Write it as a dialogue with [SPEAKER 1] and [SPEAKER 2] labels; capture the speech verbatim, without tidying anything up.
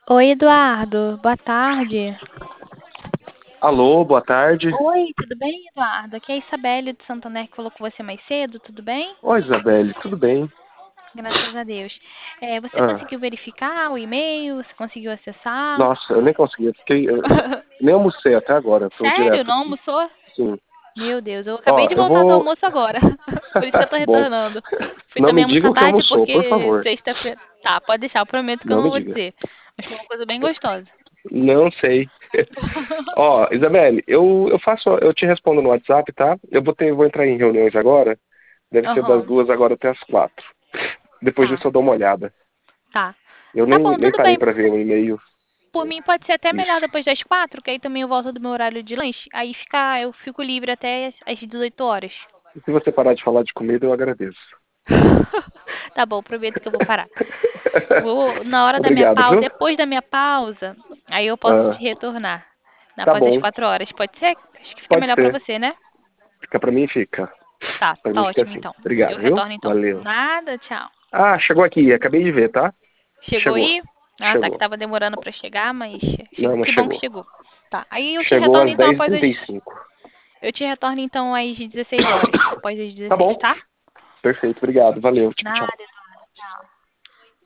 [SPEAKER 1] Oi, Eduardo. Boa tarde.
[SPEAKER 2] Alô, boa tarde.
[SPEAKER 1] Oi, tudo bem, Eduardo? Aqui é a Isabelle de Santander que falou com você mais cedo, tudo bem?
[SPEAKER 2] Oi, Isabelle, tudo bem?
[SPEAKER 1] Graças a Deus. É, você
[SPEAKER 2] Ah,
[SPEAKER 1] conseguiu verificar o e-mail? Você conseguiu acessar?
[SPEAKER 2] nossa, eu nem consegui, eu fiquei, eu nem almocei até agora, eu tô
[SPEAKER 1] Sério?
[SPEAKER 2] direto
[SPEAKER 1] Não
[SPEAKER 2] aqui.
[SPEAKER 1] almoçou?
[SPEAKER 2] Sim.
[SPEAKER 1] Meu Deus, eu acabei
[SPEAKER 2] Ó,
[SPEAKER 1] de
[SPEAKER 2] eu
[SPEAKER 1] voltar do
[SPEAKER 2] vou.
[SPEAKER 1] almoço agora. Por isso que eu tô
[SPEAKER 2] Que bom.
[SPEAKER 1] retornando. Fui
[SPEAKER 2] Não
[SPEAKER 1] também
[SPEAKER 2] me
[SPEAKER 1] almoçar
[SPEAKER 2] diga o que
[SPEAKER 1] tarde
[SPEAKER 2] almoçou, por
[SPEAKER 1] porque
[SPEAKER 2] favor.
[SPEAKER 1] sexta-feira. Tá, pode deixar, eu prometo que eu
[SPEAKER 2] Não
[SPEAKER 1] não
[SPEAKER 2] me
[SPEAKER 1] vou
[SPEAKER 2] diga.
[SPEAKER 1] dizer. Mas foi uma coisa bem gostosa.
[SPEAKER 2] Não sei. Ó, Isabelle, eu, eu faço, eu te respondo no WhatsApp, tá? Eu vou ter, vou entrar em reuniões agora. Deve ser das
[SPEAKER 1] Aham,
[SPEAKER 2] duas agora até as quatro. Depois
[SPEAKER 1] tá,
[SPEAKER 2] disso eu dou uma olhada.
[SPEAKER 1] tá.
[SPEAKER 2] Eu
[SPEAKER 1] Tá
[SPEAKER 2] nem,
[SPEAKER 1] bom,
[SPEAKER 2] nem
[SPEAKER 1] tudo
[SPEAKER 2] parei
[SPEAKER 1] bem.
[SPEAKER 2] pra ver o e-mail.
[SPEAKER 1] Por mim pode ser até melhor
[SPEAKER 2] Ixi.
[SPEAKER 1] depois das quatro, que aí também eu volto do meu horário de lanche. Aí fica, eu fico livre até às dezoito horas.
[SPEAKER 2] E se você parar de falar de comida, eu agradeço.
[SPEAKER 1] Tá bom, prometo que eu vou parar. Vou, na hora da minha
[SPEAKER 2] Obrigado,
[SPEAKER 1] pausa,
[SPEAKER 2] viu?
[SPEAKER 1] depois da minha pausa, aí eu posso te
[SPEAKER 2] Ah,
[SPEAKER 1] retornar. Na
[SPEAKER 2] tá
[SPEAKER 1] Após as
[SPEAKER 2] bom.
[SPEAKER 1] quatro horas, pode ser? Acho que fica
[SPEAKER 2] Pode
[SPEAKER 1] melhor pra
[SPEAKER 2] ser.
[SPEAKER 1] você, né?
[SPEAKER 2] Fica pra mim, fica.
[SPEAKER 1] Tá,
[SPEAKER 2] Pra
[SPEAKER 1] tá
[SPEAKER 2] mim fica
[SPEAKER 1] ótimo
[SPEAKER 2] assim.
[SPEAKER 1] então. Eu
[SPEAKER 2] Obrigado, viu?
[SPEAKER 1] retorno então.
[SPEAKER 2] Valeu.
[SPEAKER 1] Nada, tchau.
[SPEAKER 2] Ah, chegou aqui. Acabei de ver, tá?
[SPEAKER 1] Chegou
[SPEAKER 2] Chegou.
[SPEAKER 1] aí? Ah, tá, que
[SPEAKER 2] Chegou.
[SPEAKER 1] tava demorando pra chegar, mas
[SPEAKER 2] Não,
[SPEAKER 1] chegou.
[SPEAKER 2] mas
[SPEAKER 1] Que bom que
[SPEAKER 2] chegou.
[SPEAKER 1] chegou. Tá, aí eu te
[SPEAKER 2] Chegou
[SPEAKER 1] retorno
[SPEAKER 2] às
[SPEAKER 1] então
[SPEAKER 2] dez e
[SPEAKER 1] após
[SPEAKER 2] trinta
[SPEAKER 1] as.
[SPEAKER 2] e cinco.
[SPEAKER 1] Eu te retorno então às dezesseis horas. Após as
[SPEAKER 2] Tá
[SPEAKER 1] dezesseis,
[SPEAKER 2] bom.
[SPEAKER 1] tá?
[SPEAKER 2] Perfeito, obrigado. Valeu. Tchau, tchau.
[SPEAKER 1] Nada.